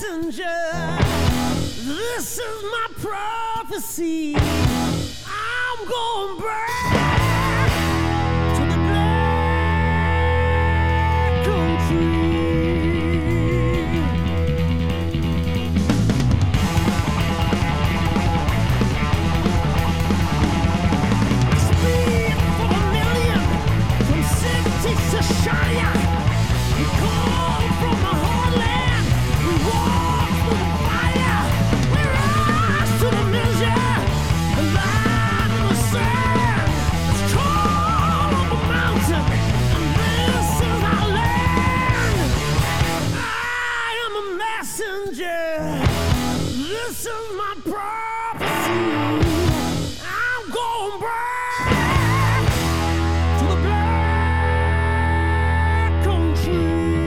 messenger. This is my prophecy. I'm going back to the black country. Speed for a million from city to Shire. We call from the heartland. We walk through the fire. We rise to the measure. The line in the sand. It's cold on the mountain. And this is our land. I am a messenger. This is my prophecy. I'm going back to the black country.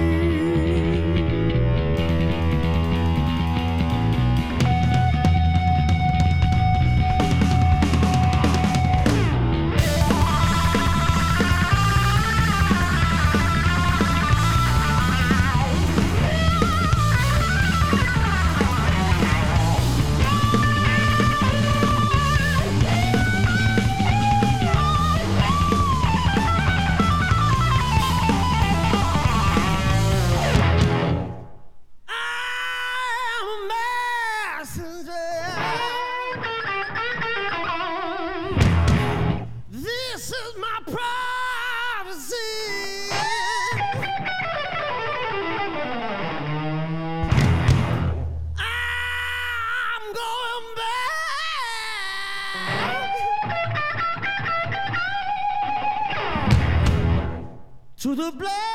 I'm a messenger. This is my prophecy. I'm going back to the black